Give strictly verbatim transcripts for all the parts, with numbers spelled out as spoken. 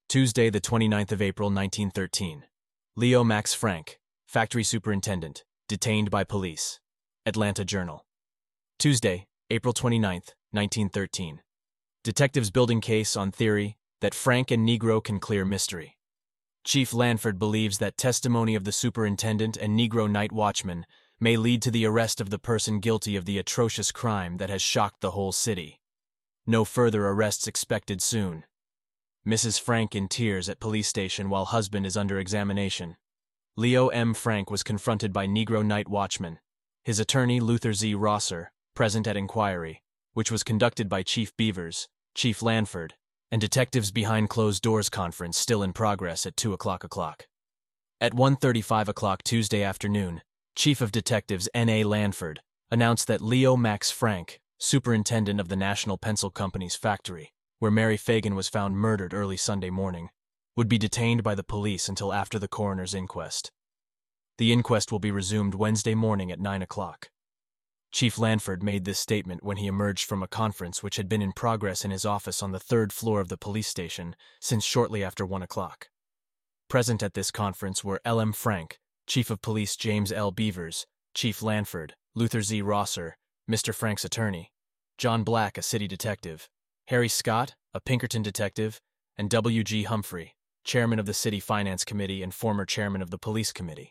Tuesday, the twenty-ninth of April, nineteen thirteen. Leo Max Frank, factory superintendent, detained by police. Atlanta Journal. Tuesday, April twenty-ninth, nineteen thirteen. Detectives building case on theory that Frank and Negro can clear mystery. Chief Lanford believes that testimony of the superintendent and Negro night watchman may lead to the arrest of the person guilty of the atrocious crime that has shocked the whole city. No further arrests expected soon. Missus Frank in tears at police station while husband is under examination. Leo M. Frank was confronted by Negro night watchman. His attorney, Luther Z. Rosser, present at inquiry, which was conducted by Chief Beavers, Chief Lanford, and detectives behind closed doors conference still in progress at two o'clock o'clock. At one thirty-five o'clock Tuesday afternoon, Chief of Detectives N A Lanford announced that Leo Max Frank, superintendent of the National Pencil Company's factory, where Mary Fagan was found murdered early Sunday morning, would be detained by the police until after the coroner's inquest. The inquest will be resumed Wednesday morning at nine o'clock. Chief Lanford made this statement when he emerged from a conference which had been in progress in his office on the third floor of the police station since shortly after one o'clock. Present at this conference were L M Frank, Chief of Police James L. Beavers, Chief Lanford, Luther Z. Rosser, Mister Frank's attorney, John Black, a city detective, Harry Scott, a Pinkerton detective, and W G Humphrey, chairman of the City Finance Committee and former chairman of the Police Committee.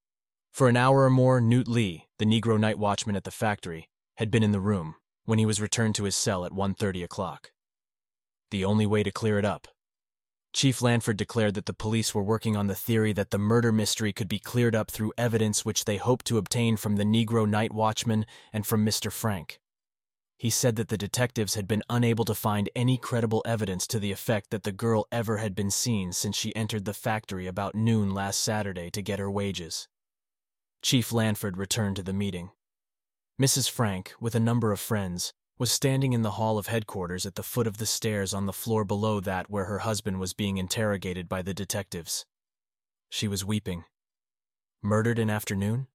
For an hour or more, Newt Lee, the Negro night watchman at the factory, had been in the room when he was returned to his cell at one thirty o'clock. The only way to clear it up. Chief Lanford declared that the police were working on the theory that the murder mystery could be cleared up through evidence which they hoped to obtain from the Negro night watchman and from Mister Frank. He said that the detectives had been unable to find any credible evidence to the effect that the girl ever had been seen since she entered the factory about noon last Saturday to get her wages. Chief Lanford returned to the meeting. Missus Frank, with a number of friends, was standing in the hall of headquarters at the foot of the stairs on the floor below that where her husband was being interrogated by the detectives. She was weeping. Murdered in afternoon?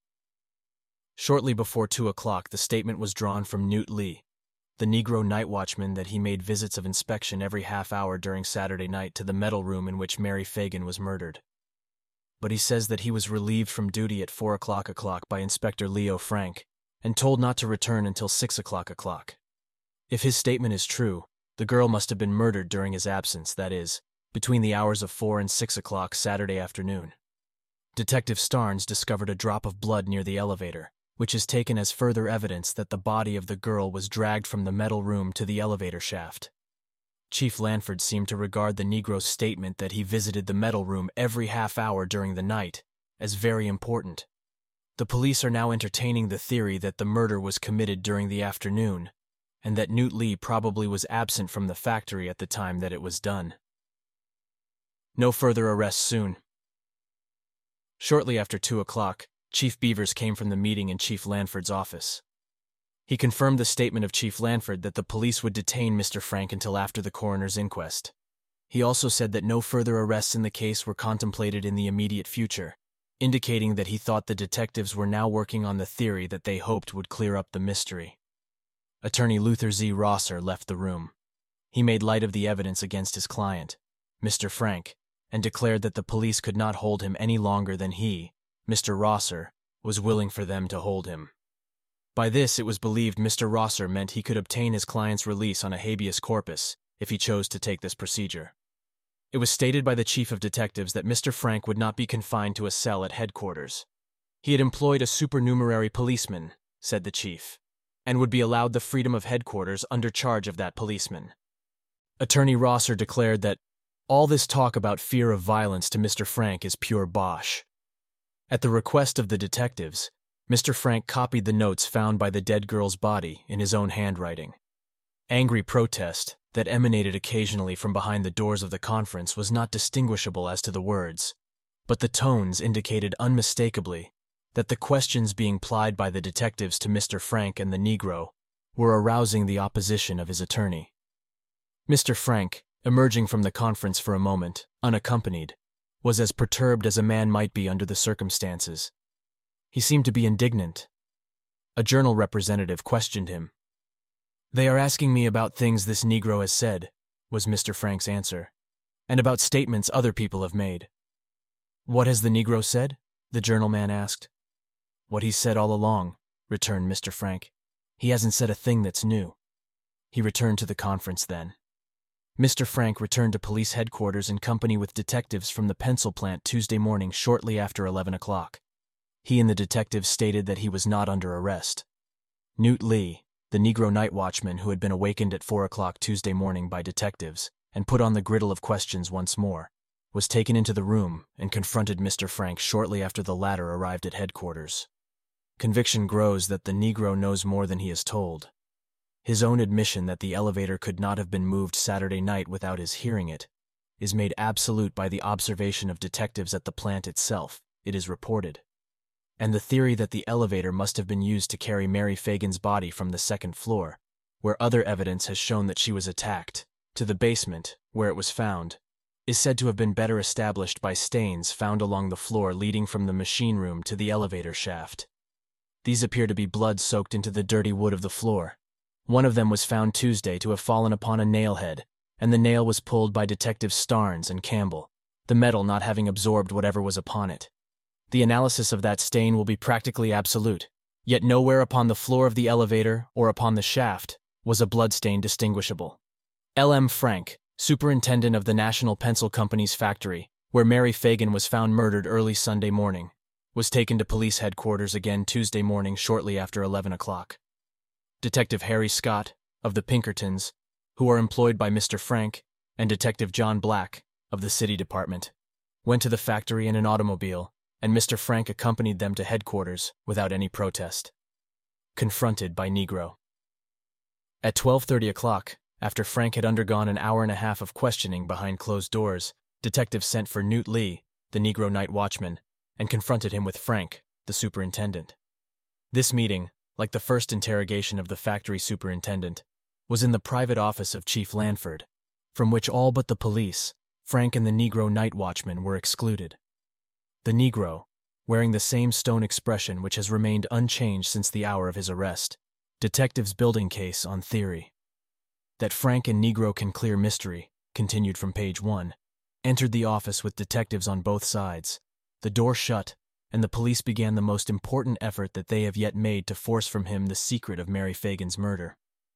Shortly before two o'clock, the statement was drawn from Newt Lee, the Negro night watchman, that he made visits of inspection every half hour during Saturday night to the metal room in which Mary Fagan was murdered. But he says that he was relieved from duty at four o'clock o'clock by Inspector Leo Frank and told not to return until six o'clock o'clock. If his statement is true, the girl must have been murdered during his absence, that is, between the hours of four and six o'clock Saturday afternoon. Detective Starnes discovered a drop of blood near the elevator, which is taken as further evidence that the body of the girl was dragged from the metal room to the elevator shaft. Chief Lanford seemed to regard the Negro's statement that he visited the metal room every half hour during the night as very important. The police are now entertaining the theory that the murder was committed during the afternoon, and that Newt Lee probably was absent from the factory at the time that it was done. No further arrests soon. Shortly after two o'clock, Chief Beavers came from the meeting in Chief Lanford's office. He confirmed the statement of Chief Lanford that the police would detain Mister Frank until after the coroner's inquest. He also said that no further arrests in the case were contemplated in the immediate future, indicating that he thought the detectives were now working on the theory that they hoped would clear up the mystery. Attorney Luther Z. Rosser left the room. He made light of the evidence against his client, Mister Frank, and declared that the police could not hold him any longer than he, Mister Rosser, was willing for them to hold him. By this, it was believed Mister Rosser meant he could obtain his client's release on a habeas corpus if he chose to take this procedure. It was stated by the chief of detectives that Mister Frank would not be confined to a cell at headquarters. He had employed a supernumerary policeman, said the chief, and would be allowed the freedom of headquarters under charge of that policeman. Attorney Rosser declared that all this talk about fear of violence to Mister Frank is pure bosh. At the request of the detectives, Mister Frank copied the notes found by the dead girl's body in his own handwriting. Angry protest that emanated occasionally from behind the doors of the conference was not distinguishable as to the words, but the tones indicated unmistakably that the questions being plied by the detectives to Mister Frank and the Negro were arousing the opposition of his attorney. Mister Frank, emerging from the conference for a moment, unaccompanied, was as perturbed as a man might be under the circumstances. He seemed to be indignant. A journal representative questioned him. "They are asking me about things this Negro has said," was Mister Frank's answer. and about statements other people have made. "What has the Negro said?" the journalman asked. "What he's said all along," returned Mister Frank. "He hasn't said a thing that's new." He returned to the conference then. Mister Frank returned to police headquarters in company with detectives from the pencil plant Tuesday morning shortly after eleven o'clock. He and the detectives stated that he was not under arrest. Newt Lee, the Negro night watchman who had been awakened at four o'clock Tuesday morning by detectives and put on the griddle of questions once more, was taken into the room and confronted Mister Frank shortly after the latter arrived at headquarters. Conviction grows that the Negro knows more than he is told. His own admission that the elevator could not have been moved Saturday night without his hearing it is made absolute by the observation of detectives at the plant itself, it is reported. And the theory that the elevator must have been used to carry Mary Fagan's body from the second floor, where other evidence has shown that she was attacked, to the basement, where it was found, is said to have been better established by stains found along the floor leading from the machine room to the elevator shaft. These appear to be blood soaked into the dirty wood of the floor. One of them was found Tuesday to have fallen upon a nail head, and the nail was pulled by Detectives Starnes and Campbell, the metal not having absorbed whatever was upon it. The analysis of that stain will be practically absolute, yet nowhere upon the floor of the elevator or upon the shaft was a bloodstain distinguishable. L M Frank, superintendent of the National Pencil Company's factory, where Mary Fagan was found murdered early Sunday morning, was taken to police headquarters again Tuesday morning shortly after eleven o'clock. Detective Harry Scott, of the Pinkertons, who are employed by Mister Frank, and Detective John Black, of the City Department, went to the factory in an automobile, and Mister Frank accompanied them to headquarters without any protest. Confronted by Negro. At twelve thirty o'clock, after Frank had undergone an hour and a half of questioning behind closed doors, detectives sent for Newt Lee, the Negro night watchman, and confronted him with Frank, the superintendent. This meeting, like the first interrogation of the factory superintendent, was in the private office of Chief Lanford, from which all but the police, Frank and the Negro night watchman, were excluded. The Negro, wearing the same stone expression which has remained unchanged since the hour of his arrest, detectives' building case on theory. That Frank and Negro can clear mystery, continued from page one, entered the office with detectives on both sides, the door shut, and the police began the most important effort that they have yet made to force from him the secret of Mary Fagan's murder.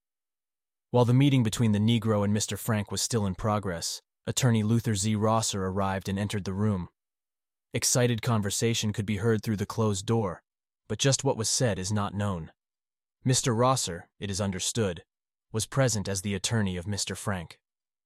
While the meeting between the Negro and Mister Frank was still in progress, Attorney Luther Z. Rosser arrived and entered the room. Excited conversation could be heard through the closed door, but just what was said is not known. Mister Rosser, it is understood, was present as the attorney of Mister Frank.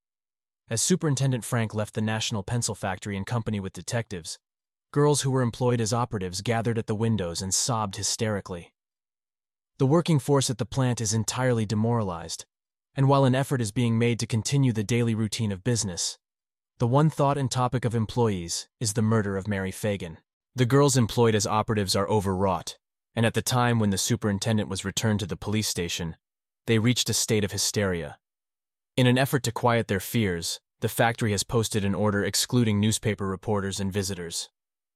As Superintendent Frank left the National Pencil Factory in company with detectives, girls who were employed as operatives gathered at the windows and sobbed hysterically. The working force at the plant is entirely demoralized, and while an effort is being made to continue the daily routine of business, the one thought and topic of employees is the murder of Mary Fagan. The girls employed as operatives are overwrought, and at the time when the superintendent was returned to the police station, they reached a state of hysteria. In an effort to quiet their fears, the factory has posted an order excluding newspaper reporters and visitors.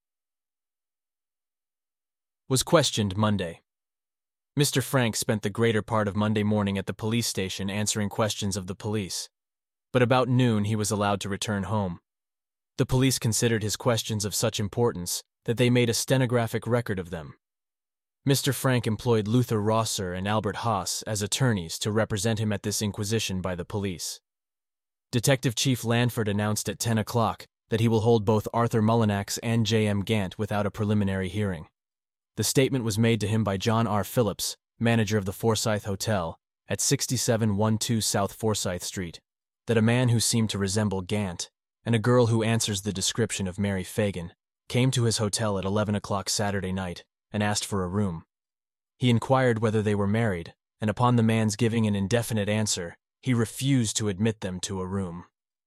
Was questioned Monday. Mister Frank spent the greater part of Monday morning at the police station answering questions of the police, but about noon he was allowed to return home. The police considered his questions of such importance that they made a stenographic record of them. Mister Frank employed Luther Rosser and Albert Haas as attorneys to represent him at this inquisition by the police. Detective Chief Lanford announced at ten o'clock that he will hold both Arthur Mullinax and J M Gant without a preliminary hearing. The statement was made to him by John R. Phillips, manager of the Forsyth Hotel, at sixty-seven twelve South Forsyth Street, that a man who seemed to resemble Gant, and a girl who answers the description of Mary Fagan, came to his hotel at eleven o'clock Saturday night and asked for a room. He inquired whether they were married, and upon the man's giving an indefinite answer, he refused to admit them to a room.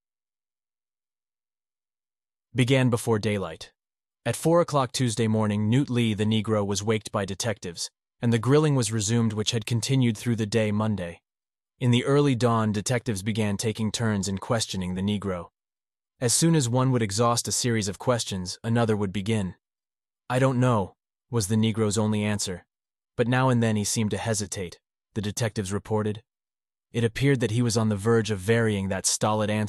Began before daylight. At four o'clock Tuesday morning, Newt Lee, the Negro, was waked by detectives, and the grilling was resumed which had continued through the day Monday. In the early dawn, detectives began taking turns in questioning the Negro. As soon as one would exhaust a series of questions, another would begin. "I don't know," was the Negro's only answer, but now and then he seemed to hesitate, the detectives reported. It appeared that he was on the verge of varying that stolid answer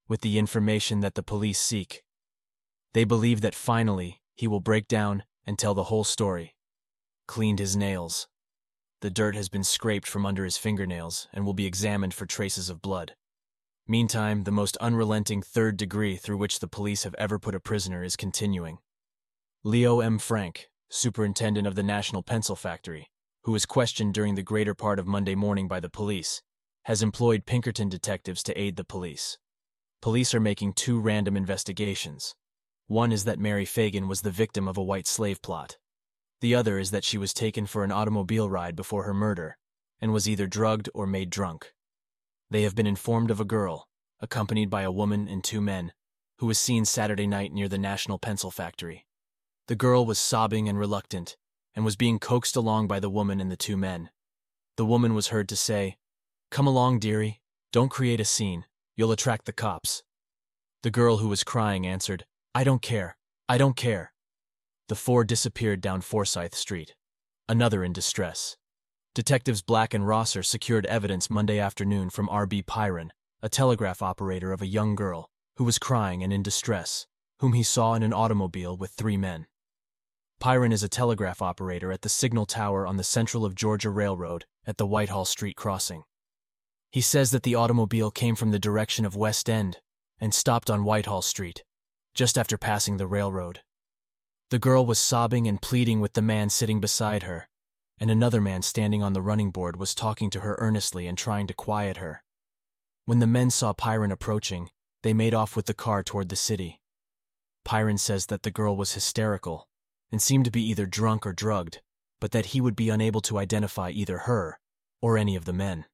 with the information that the police seek. They believe that finally he will break down and tell the whole story. Cleaned his nails. The dirt has been scraped from under his fingernails and will be examined for traces of blood. Meantime, the most unrelenting third degree through which the police have ever put a prisoner is continuing. Leo M. Frank, superintendent of the National Pencil Factory, who was questioned during the greater part of Monday morning by the police, has employed Pinkerton detectives to aid the police. Police are making two random investigations. One is that Mary Fagan was the victim of a white slave plot. The other is that she was taken for an automobile ride before her murder and was either drugged or made drunk. They have been informed of a girl, accompanied by a woman and two men, who was seen Saturday night near the National Pencil Factory. The girl was sobbing and reluctant, and was being coaxed along by the woman and the two men. The woman was heard to say, "Come along, dearie, don't create a scene, you'll attract the cops." The girl who was crying answered, "I don't care, I don't care." The four disappeared down Forsyth Street. Another in distress. Detectives Black and Rosser secured evidence Monday afternoon from R B Pyron, a telegraph operator of a young girl, who was crying and in distress, whom he saw in an automobile with three men. Pyron is a telegraph operator at the signal tower on the Central of Georgia Railroad at the Whitehall Street crossing. He says that the automobile came from the direction of West End and stopped on Whitehall Street, just after passing the railroad. The girl was sobbing and pleading with the man sitting beside her, and another man standing on the running board was talking to her earnestly and trying to quiet her. When the men saw Pyron approaching, they made off with the car toward the city. Pyron says that the girl was hysterical and seemed to be either drunk or drugged, but that he would be unable to identify either her or any of the men.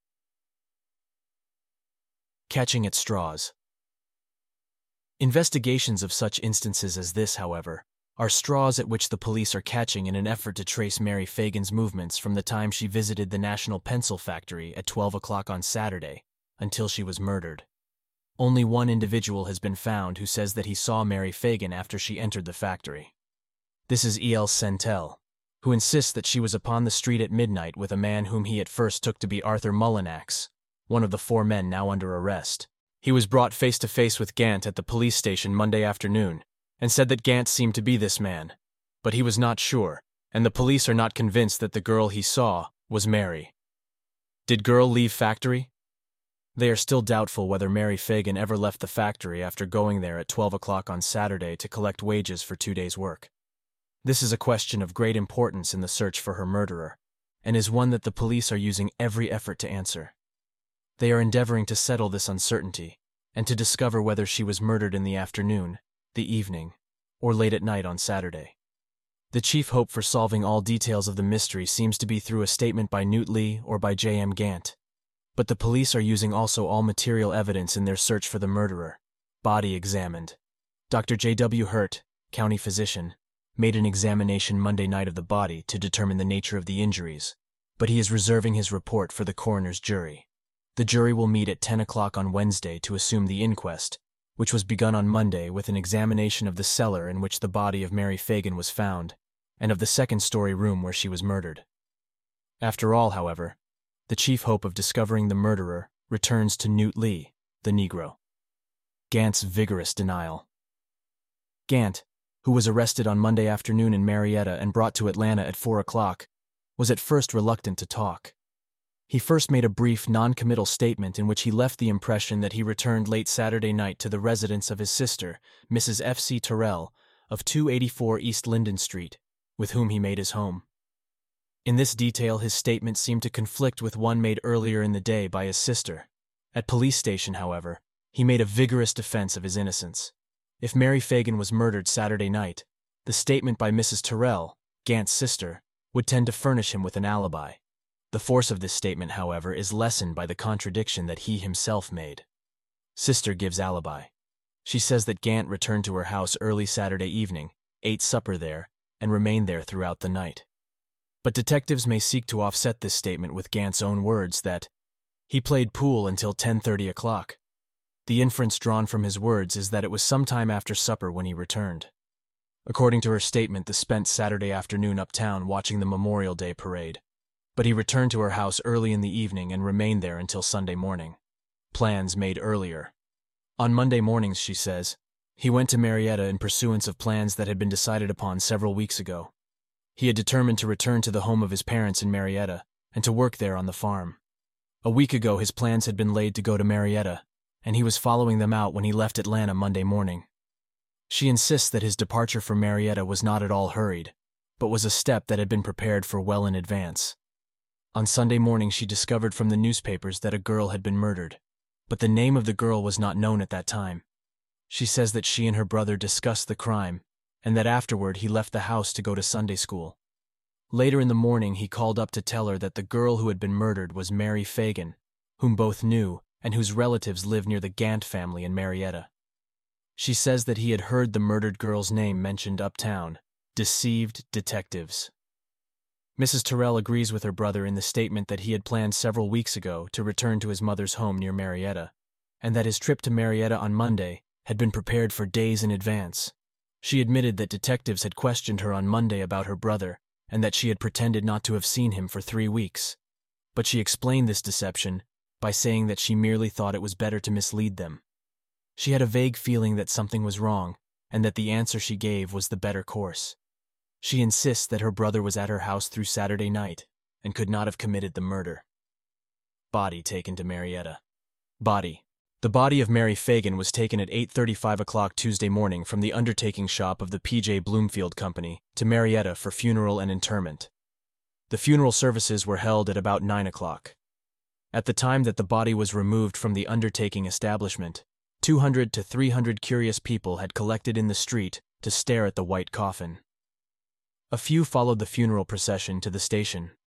Catching at straws. Investigations of such instances as this, however, are straws at which the police are catching in an effort to trace Mary Fagan's movements from the time she visited the National Pencil Factory at twelve o'clock on Saturday until she was murdered. Only one individual has been found who says that he saw Mary Fagan after she entered the factory. This is E L Sentel, who insists that she was upon the street at midnight with a man whom he at first took to be Arthur Mullinax, one of the four men now under arrest. He was brought face to face with Gant at the police station Monday afternoon and said that Gant seemed to be this man, but he was not sure, and the police are not convinced that the girl he saw was Mary. Did girl leave factory? They are still doubtful whether Mary Fagan ever left the factory after going there at twelve o'clock on Saturday to collect wages for two days' work. This is a question of great importance in the search for her murderer, and is one that the police are using every effort to answer. They are endeavoring to settle this uncertainty, and to discover whether she was murdered in the afternoon, the evening, or late at night on Saturday. The chief hope for solving all details of the mystery seems to be through a statement by Newt Lee or by J M Gant. But the police are using also all material evidence in their search for the murderer. Body examined. Doctor J W Hurt, county physician, made an examination Monday night of the body to determine the nature of the injuries, but he is reserving his report for the coroner's jury. The jury will meet at ten o'clock on Wednesday to assume the inquest, which was begun on Monday with an examination of the cellar in which the body of Mary Fagan was found, and of the second-story room where she was murdered. After all, however, the chief hope of discovering the murderer returns to Newt Lee, the Negro. Gant's vigorous denial. Gant, who was arrested on Monday afternoon in Marietta and brought to Atlanta at four o'clock, was at first reluctant to talk. He first made a brief, non-committal statement in which he left the impression that he returned late Saturday night to the residence of his sister, Missus F C Terrell, of two eighty-four East Linden Street, with whom he made his home. In this detail, his statement seemed to conflict with one made earlier in the day by his sister. At police station, however, he made a vigorous defense of his innocence. If Mary Fagan was murdered Saturday night, the statement by Missus Terrell, Gant's sister, would tend to furnish him with an alibi. The force of this statement, however, is lessened by the contradiction that he himself made. Sister gives alibi. She says that Gant returned to her house early Saturday evening, ate supper there, and remained there throughout the night. But detectives may seek to offset this statement with Gant's own words that he played pool until ten thirty o'clock. The inference drawn from his words is that it was sometime after supper when he returned. According to her statement, the spent Saturday afternoon uptown watching the Memorial Day parade. But he returned to her house early in the evening and remained there until Sunday morning. Plans made earlier. On Monday mornings, she says, he went to Marietta in pursuance of plans that had been decided upon several weeks ago. He had determined to return to the home of his parents in Marietta and to work there on the farm. A week ago, his plans had been laid to go to Marietta, and he was following them out when he left Atlanta Monday morning. She insists that his departure from Marietta was not at all hurried, but was a step that had been prepared for well in advance. On Sunday morning, she discovered from the newspapers that a girl had been murdered, but the name of the girl was not known at that time. She says that she and her brother discussed the crime, and that afterward he left the house to go to Sunday school. Later in the morning, he called up to tell her that the girl who had been murdered was Mary Fagan, whom both knew and whose relatives lived near the Gant family in Marietta. She says that he had heard the murdered girl's name mentioned uptown, deceived detectives. Missus Terrell agrees with her brother in the statement that he had planned several weeks ago to return to his mother's home near Marietta, and that his trip to Marietta on Monday had been prepared for days in advance. She admitted that detectives had questioned her on Monday about her brother and that she had pretended not to have seen him for three weeks. But she explained this deception by saying that she merely thought it was better to mislead them. She had a vague feeling that something was wrong and that the answer she gave was the better course. She insists that her brother was at her house through Saturday night and could not have committed the murder. Body taken to Marietta. Body. The body of Mary Fagan was taken at eight thirty-five o'clock Tuesday morning from the undertaking shop of the P J Bloomfield Company to Marietta for funeral and interment. The funeral services were held at about nine o'clock. At the time that the body was removed from the undertaking establishment, two hundred to three hundred curious people had collected in the street to stare at the white coffin. A few followed the funeral procession to the station,